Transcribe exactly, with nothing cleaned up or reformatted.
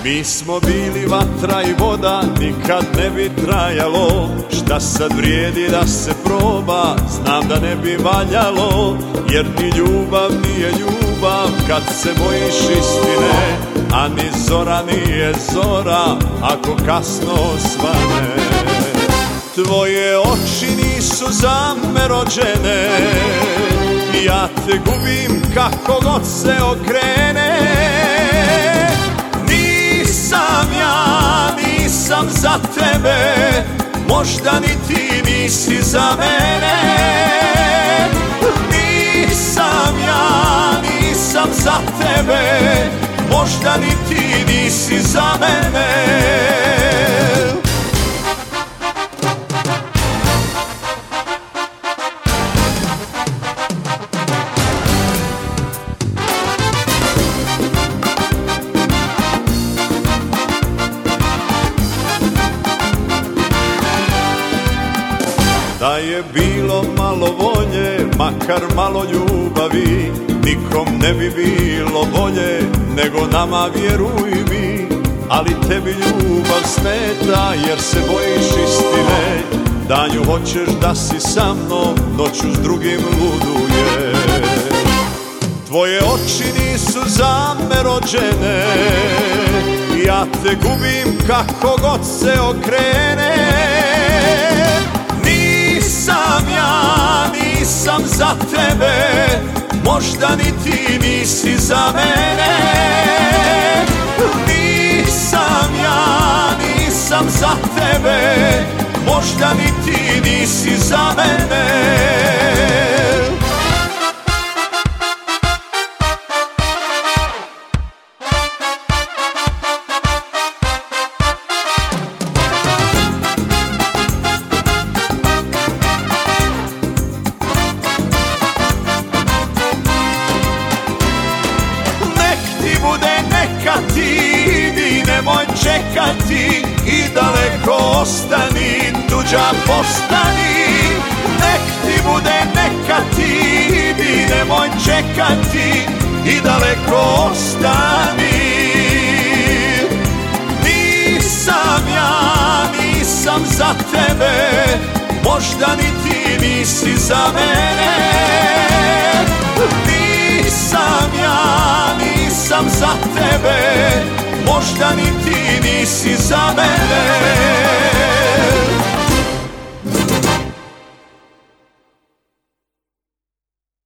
Mi smo bili vatra i voda, nikad ne bi trajalo. Šta sad vrijedi da se proba, znam da ne bi valjalo. Jer ni ljubav nije ljubav kad se bojiš istine, a ni zora nije zora ako kasno svane. Tvoje oči nisu za me rođene, ja te gubim kako god se okrene. Nisam ja, nisam za tebe, možda ni ti nisi za mene. Nisam ja, nisam za tebe, možda ni ti nisi za mene. Da je bilo malo volje, makar malo ljubavi, nikom ne bi bilo bolje nego nama, vjeruj mi. Ali tebi ljubav smeta jer se bojiš istine, danju hoćeš da si sa mnom, noću s drugim luduješ. Tvoje oči nisu za me rođene, ja te gubim kako god se okrene. Nisam ja, nisam za tebe, možda ni ti nisi za mene. Nisam ja, nisam za tebe, možda ni ti nisi za mene. Ti nemoj čekati i daleko ostani, tuđa postani. Nek ti bude neka ti, nemoj čekati i daleko ostani. Nisam ja, nisam za tebe, možda ni ti nisi za mene. Nisam ja, nisam za tebe, možda ni ti nisi za mene.